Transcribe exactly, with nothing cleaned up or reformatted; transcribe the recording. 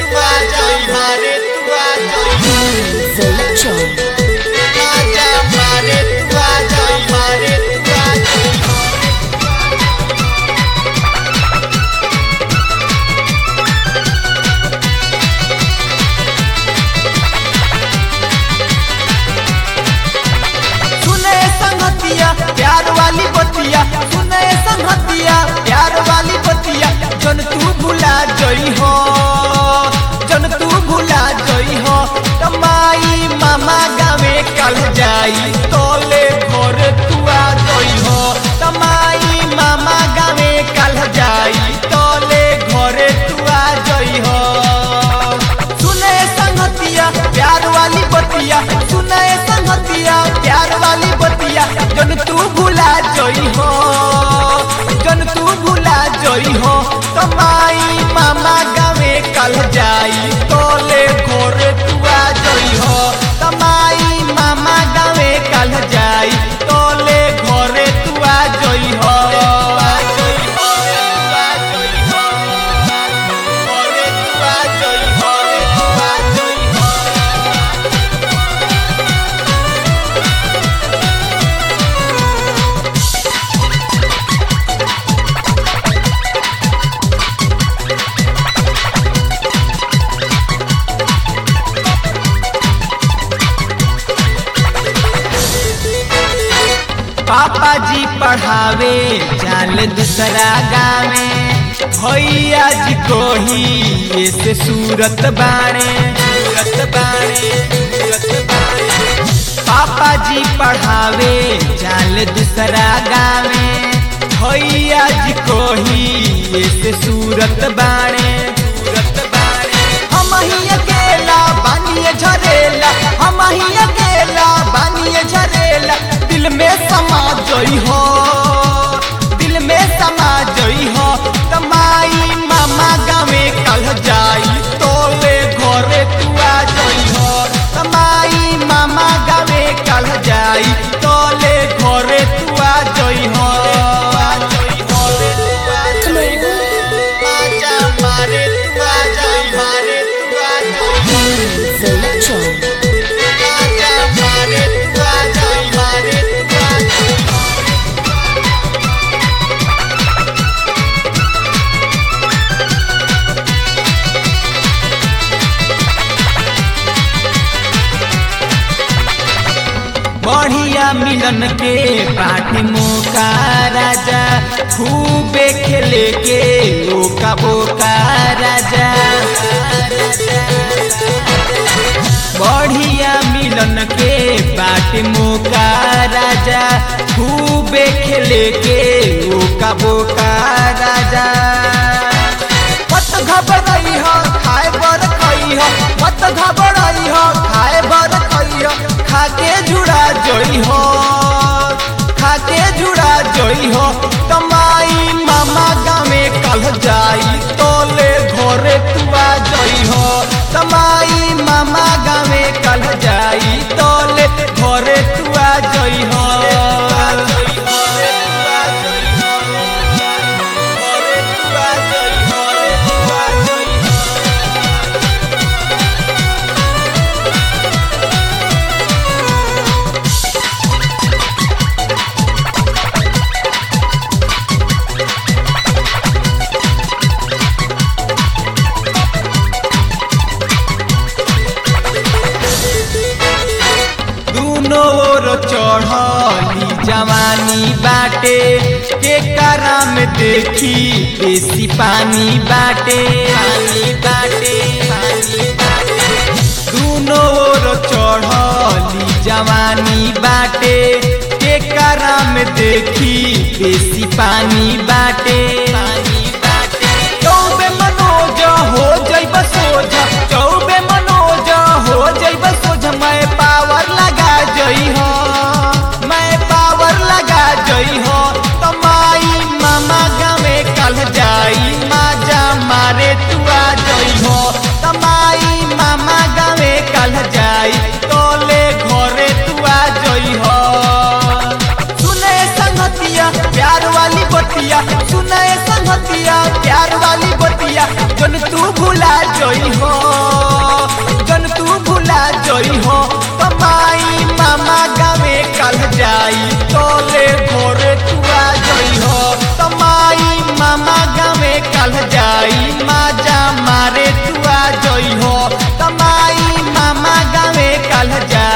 तू आ जाई मारे तू आ जाई आजा मारे तू आ जाई मारे तू आ जाई सुने संगतिया प्यार वाली बतिया सुने संगतिया प्यार वाली बतिया जन तू भुला जई हो जन तू भुला जई हो तमाई मामा गावे कल जाई तोले घर तू आ जई हो तमाई मामा गावे कल जाई तोले घर तू आ जई हो सुने संगतिया प्यार वाली बतिया सुने संगतिया प्यार वाली बतिया जन तू भुला जई हो जन तू भुला जई हो तमाई मामा गावे कल जाई तोले घर तू आ जई हो तमाई मामा गावे कल जाई तोले घर तू आ जई हो पापा जी पढ़ावे जाल दूसरा गावे भैया जी को ही ऐसे सूरत बाणे सूरत बाणे सूरत बाणे पापा जी पढ़ावे जाल दूसरा गावे भैया जी को ही ऐसे सूरत बाणे सूरत बाणे हम ही अकेला बानिए झरेला हम ही अकेला बानिए झरेला दिल में समा जई हो दिल में समा जई हो तमाई मामा गावे कल जाई तोले घरे तू आ जई हो तमाई मामा गावे कल जाई तोले घरे तू आ जई हो आजा मारे तू आ जाई मारे तू आ जाई आजा मारे तू आ जाई मारे तू आ जाई बढ़िया मिलन के पार्टी मौका राजा खूबे खेले के ओका बोका राजा बढ़िया मिलन के पार्टी मौका राजा खूबे खेले के ओका बोका राजा मत घबराई हो खाए बर खई हो मत घबराई हो खाए बर खई हो खाके जुड़ा जई हो खाके जुड़ा जई हो तमाई मामा गावे कल जाई तोले घरे तू आ जई हो तमाई मामा गावे कल जाई तोले घरे तू आ जई हो चढ़ली जवानी बाटे के कराम देखी बेसी पानी बाटे पानी बाटे पानी बाटे दूनो ओर चढ़ली जवानी बाटे के कराम देखी बेसी पानी बाटे पानी बाटे चौबे मनोज हो जइब सोझ चौबे मनोज हो जइब सोझ मैं पावर लगा जई हो मैं पावर लगा जई हो तमाई मामा गावे कल जाई माजा मारे तू आ जई हो तमाई मामा गावे कल जाई तोले घरे तू आ जई हो सुने संगतिया प्यार वाली बतिया सुने संगतिया प्यार वाली बतिया जन तू भुला जई हो कल जाई माजा मारे तुआ जोई हो तमाई मामा गावे कल जाई।